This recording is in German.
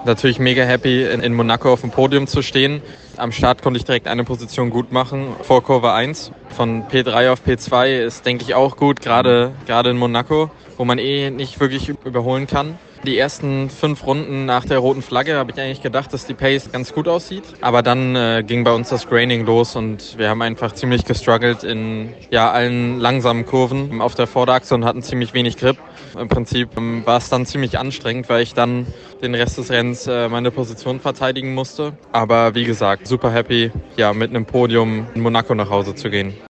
Natürlich mega happy, in Monaco auf dem Podium zu stehen. Am Start konnte ich direkt eine Position gut machen, vor Kurve 1. Von P3 auf P2 ist, denke ich, auch gut, gerade in Monaco, wo man nicht wirklich überholen kann. Die ersten 5 Runden nach der roten Flagge habe ich eigentlich gedacht, dass die Pace ganz gut aussieht. Aber dann ging bei uns das Graining los und wir haben einfach ziemlich gestruggelt in allen langsamen Kurven auf der Vorderachse und hatten ziemlich wenig Grip. Im Prinzip war es dann ziemlich anstrengend, weil ich dann den Rest des Rennens meine Position verteidigen musste. Aber wie gesagt, super happy, mit einem Podium in Monaco nach Hause zu gehen.